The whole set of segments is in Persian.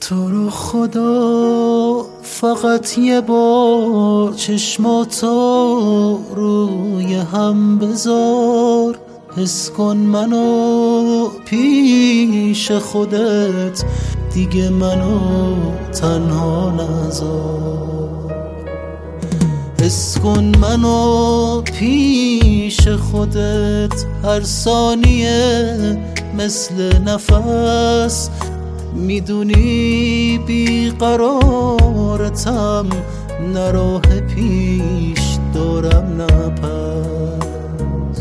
تو رو خدا فقط یه بار چشماتو روی هم بذار، حس کن منو پیش خودت، دیگه منو تنها نذار. حس کن منو پیش خودت، هر ثانیه مثل نفس، میدونی بیقرارتم، نه راه پیش دارم نه پس.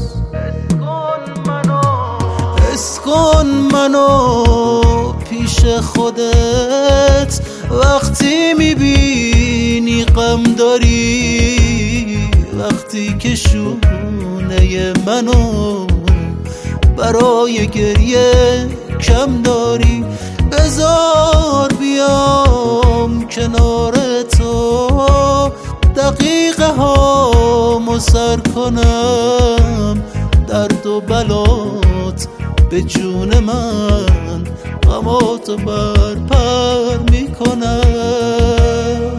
حس کن منو پیش خودت، وقتی میبینی غم داری، وقتی که شونه منو برای گریه کم داری، بذار بیام کنار تو، دقیقه هامو سر کنم، درد و بلات به جون من، غماتو برپر میکنم.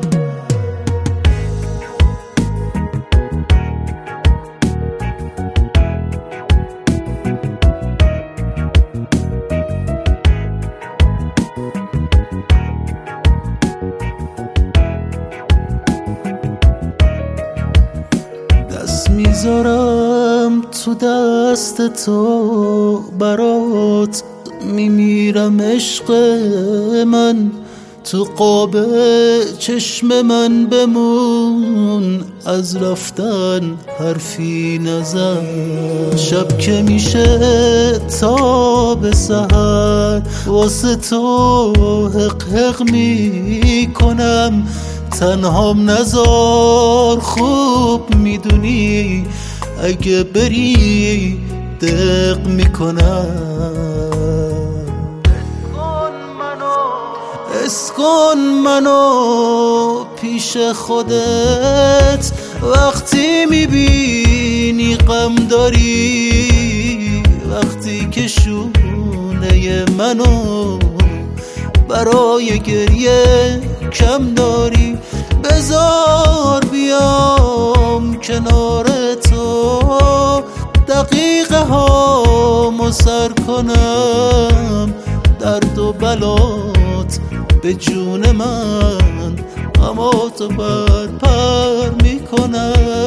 دست میذارم تو دست تو، برات میمیرم عشق من، تو قاب چشم من بمون، از رفتن حرفی نزن. شب که میشه تا به سحر، واسه تو حق حق میکنم، تنهام نذار، خوب میدونی اگه بری دق میکنم. حس کن منو پیش خودت، وقتی میبینی غم داری، وقتی که شونه منو برای گریه کم داری، بذار بیام کنار تو، دقیقه هامو سر کنم، درد و بلات به جون من، غماتو برپر میکنم.